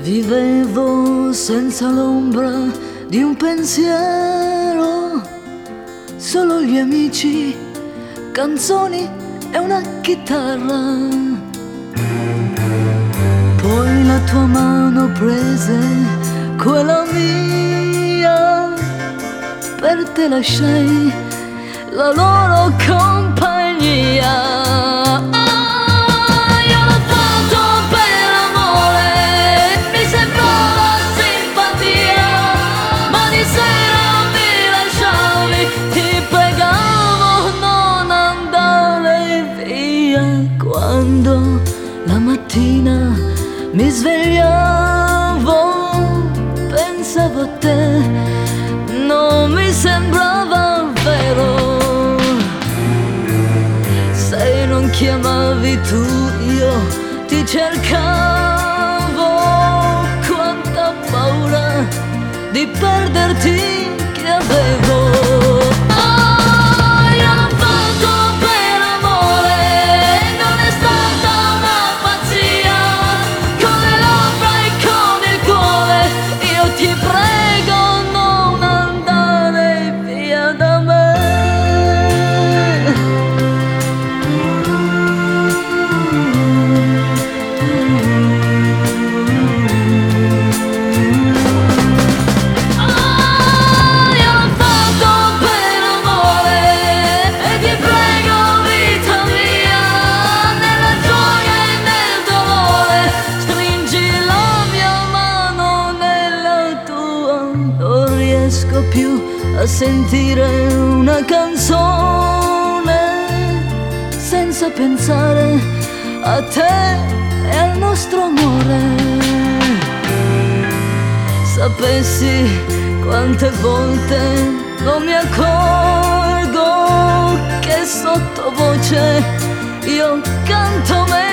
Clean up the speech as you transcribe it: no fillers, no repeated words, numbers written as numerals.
Vivevo senza l'ombra di un pensiero, solo gli amici, canzoni e una chitarra. Poi la tua mano prese quella mia, per te lasciai la loro compagnia. Quando la mattina mi svegliavo, pensavo a te, non mi sembrava vero. Se non chiamavi tu, io ti cercavo. Quanta paura di perderti che avevo. Più a sentire una canzone senza pensare a te e al nostro amore. Sapessi quante volte non mi accorgo che sottovoce io canto meglio.